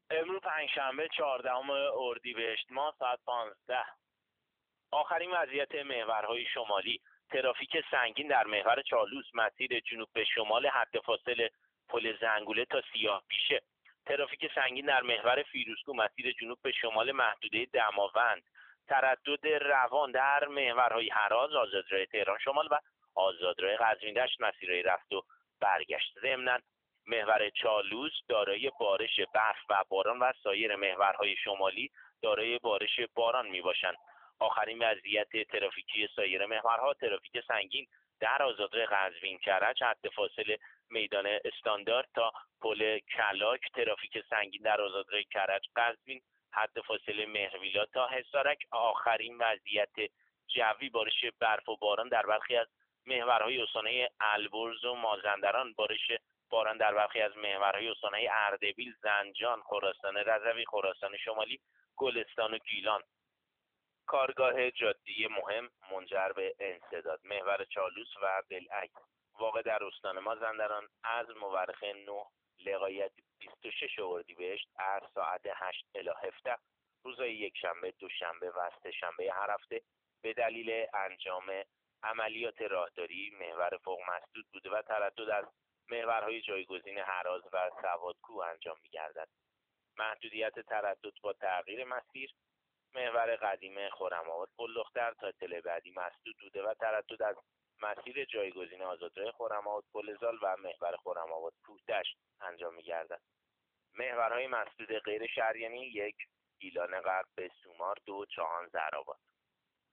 امروز پنجشنبه 14 اردیبهشت ماه ساعت 15. آخرین وضعیت محورهای شمالی: ترافیک سنگین در محور چالوس مسیر جنوب به شمال حد فاصل پل زنگوله تا سیاه‌پیشه. ترافیک سنگین در محور فیروزکوه مسیر جنوب به شمال محدوده دماوند. تردد روان در محورهای هراز، آزادراه تهران شمال و آزادراه قزوین دشت مسیرهای رفت و برگشت. ضمناً محور چالوس دارای بارش برف و باران و سایر محورهای شمالی دارای بارش باران میباشند. آخرین وضعیت ترافیکی سایر محورها: ترافیک سنگین در آزادراه قزوین کرج حد فاصل میدان استاندارد تا پل کلاک. ترافیک سنگین در آزادراه کرج قزوین حد فاصل مهرویلا تا حصارک. آخرین وضعیت جوی: بارش برف و باران در برخی از محورهای استانهای البرز و مازندران. بارش باران در برخی از محورهای استانهای اردبیل، زنجان، خراسان رضوی، خراسان شمالی، گلستان و گیلان. کارگاه جاده‌ای مهم منجر به انسداد: محور چالوس و بلعک واقع در استان مازندران از مورخ 9 لغایت 26 اردیبهشت از ساعت 8 الی 17 روزهای یکشنبه، دوشنبه و سه‌شنبه هر هفته به دلیل انجام عملیات راهداری محور فوق مسدود بوده و تردد از محورهای جایگزین هراز و سوادکوه انجام می‌گردد. محدودیت تردد با تغییر مسیر: محور قدیم خرم‌آباد پل دختر تا اطلاع بعدی مسدود بوده و تردد از مسیر جایگزین آزادراه خرم‌آباد پل زال و محور خرم‌آباد کوه‌دشت انجام می‌گردد. محورهای مسدود غیر شهریانی: 1 گیلان غرب به سومار، 2 چاهان زهرآباد.